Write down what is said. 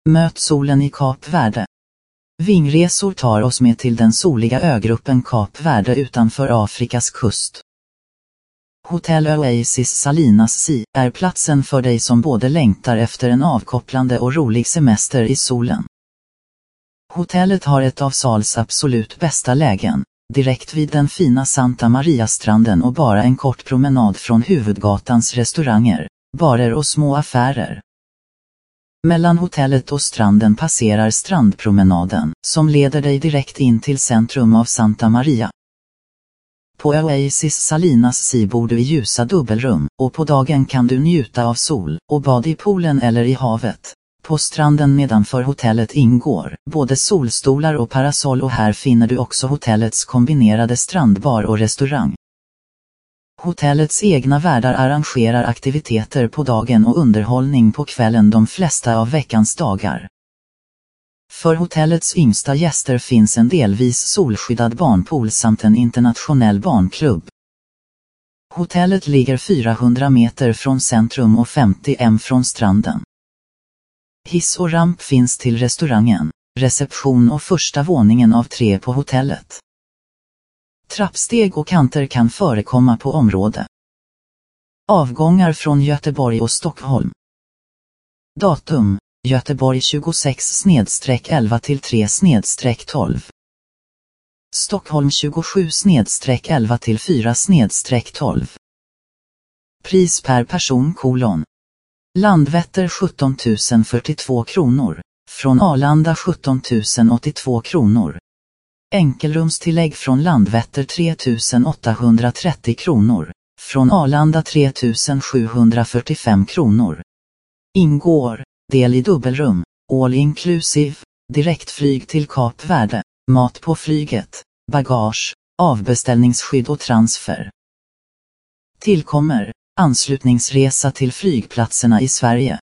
Möt solen i Kap Verde. Vingresor tar oss med till den soliga ögruppen Kap Verde utanför Afrikas kust. Hotel Oasis Salinas Sea är platsen för dig som både längtar efter en avkopplande och rolig semester i solen. Hotellet har ett av Sals absolut bästa lägen, direkt vid den fina Santa Maria-stranden och bara en kort promenad från huvudgatans restauranger, barer och små affärer. Mellan hotellet och stranden passerar strandpromenaden, som leder dig direkt in till centrum av Santa Maria. På Oasis Salinas Sea bor du i ljusa dubbelrum, och på dagen kan du njuta av sol och bad i poolen eller i havet. På stranden nedanför hotellet ingår både solstolar och parasoll, och här finner du också hotellets kombinerade strandbar och restaurang. Hotellets egna värdar arrangerar aktiviteter på dagen och underhållning på kvällen de flesta av veckans dagar. För hotellets yngsta gäster finns en delvis solskyddad barnpool samt en internationell barnklubb. Hotellet ligger 400 meter från centrum och 50 m från stranden. Hiss och ramp finns till restaurangen, reception och första våningen av 3 på hotellet. Trappsteg och kanter kan förekomma på området. Avgångar från Göteborg och Stockholm. Datum: Göteborg 26/11 till 3/12. Stockholm 27/11 till 4/12. Pris per person : Landvetter 17 042 kronor, från Arlanda 17 082 kronor. Enkelrumstillägg från Landvetter 3 830 kronor, från Arlanda 3 745 kronor. Ingår del i dubbelrum, all inclusive, direktflyg till Kap Verde, mat på flyget, bagage, avbeställningsskydd och transfer. Tillkommer anslutningsresa till flygplatserna i Sverige.